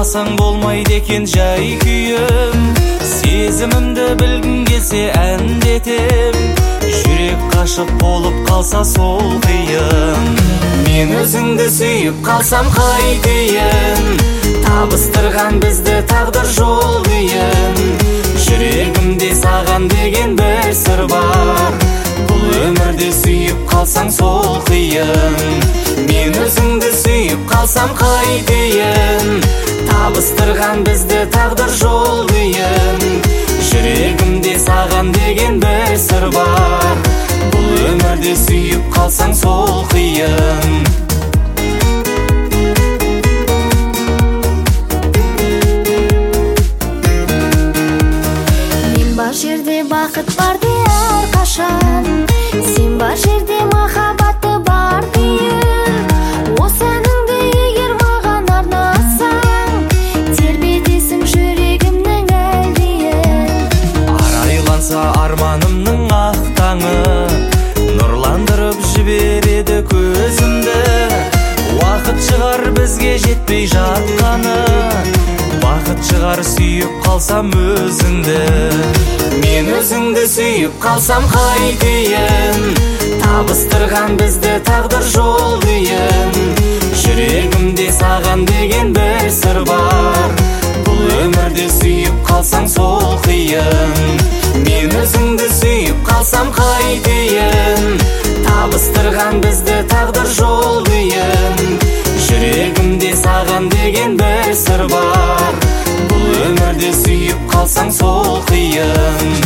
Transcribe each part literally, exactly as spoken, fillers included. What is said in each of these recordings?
қалсаң болмайды екен жай күйім. Сезімімді білгің келсе әндетем, жүрек қашып болып қалса сол қиын. Мен өзіңді сүйіп қалсам қайтейін, табыстырған бізді тағдыр жол дейін. Жүрегімде саған деген бір сыр бар, бұл өмірде сүйіп қалсаң сол қиын. Мен өзіңді сүйіп қалсам қайтейін, табыстырған бізді тағдыр жол дейін. Жүрегімде саған деген бір сыр бар, бұл өмірде сүйіп қалсаң сол қиын. Мен бар жерде бақыт бар де әрқашан, сен бар жерде махаббаты бар дейін. Осы әніңді егер маған арнасаң, тербетесің жүрегімнің әлдейін. Арайланса арманымның ақ таңы, нұрландырып жібереді көзімді. Уақыт шығар бізге жетпей жатқаны, бақыт шығар сүйіп қалсам өзіңді. Мен өзіңді сүйіп қалсам қайтейін, табыстырған бізді тағдыр жол дейін. Жүрегімде саған деген бір сыр бар, бұл өмірде сүйіп қалсаң сол қиын. Мен өзіңді сүйіп қалсам қайтейін, табыстырған бізді тағдыр жол дейін. Жүрегімде саған деген бір сыр бар, бұл өмірде сүйіп қалсаң сол қиын.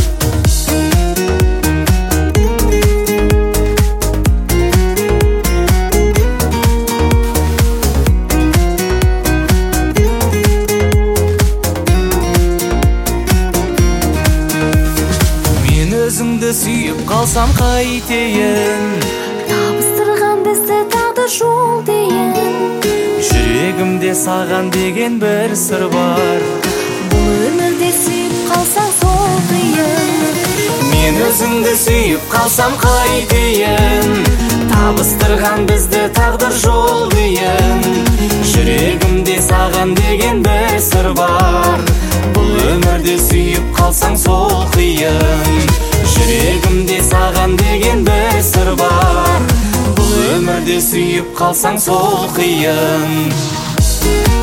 Мен өзіңді сүйіп қалсам қайтейін, табыстырған бізді тағдыр жол дейін. жүрегімде саған деген бір сыр бар, бұл өмірде сүйіп қалсаң сол қиын. мен өзіңді сүйіп қалсам қайтейін, табыстырған бізді тағдыр жол дейін. Жүрегімде саған деген бір сыр бар, бұл өмірде сүйіп қалсаң сол қиын. Жүрегімде саған деген бір сыр бар, бұл өмірде сүйіп қалсаң сол қиын.